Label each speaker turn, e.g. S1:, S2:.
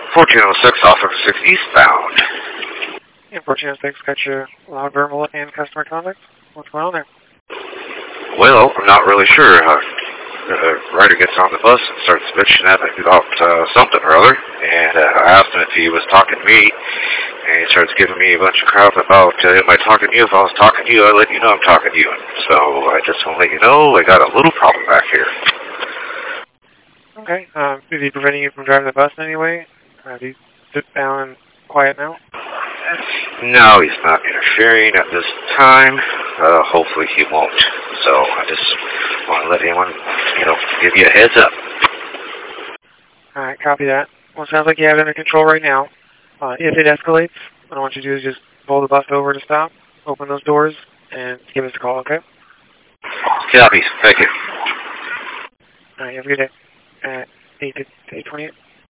S1: 1406 off of 6 eastbound.
S2: Yeah, 1406, got your loud verbal and customer contact. What's going on there?
S1: Well, I'm not really sure. The rider gets on the bus and starts bitching at me about something or other, and I asked him if he was talking to me, and he starts giving me a bunch of crap about, am I talking to you? If I was talking to you, I'd let you know I'm talking to you. So I just want to let you know I got a little problem back here.
S2: Okay. Is he preventing you from driving the bus in any way? Is he sit down and quiet now?
S1: No, he's not interfering at this time. Hopefully he won't. So I just want to let anyone, give you a heads up.
S2: All right, copy that. Well, it sounds like you have it under control right now. If it escalates, what I want you to do is just pull the bus over to stop, open those doors, and give us a call, okay?
S1: Copy. Thank you.
S2: All right, have a good day. At 8:28.